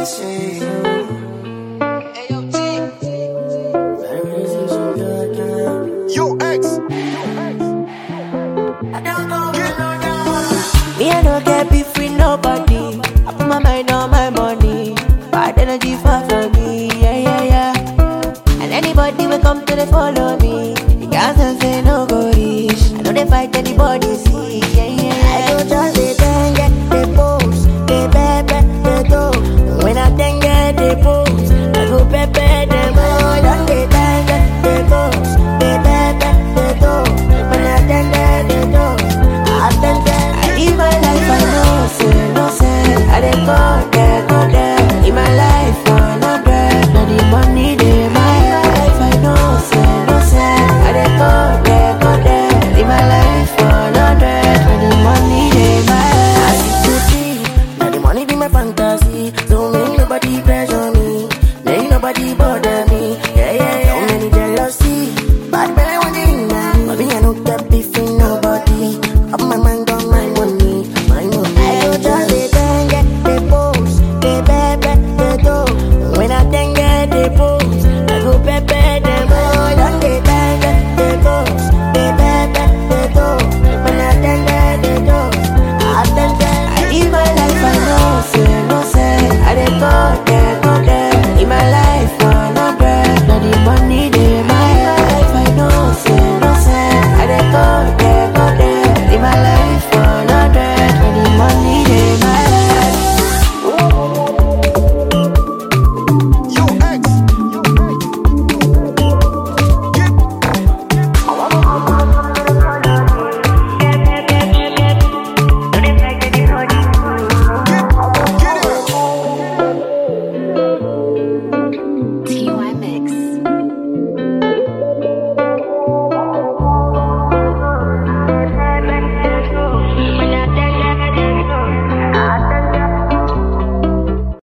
see you. Yo, X. Me, I don't get beef with nobody. I put my mind on my money. Bad energy far from me, yeah, yeah, yeah. And anybody will come to the follow me. The girls and say no go reach. I know they fight anybody see.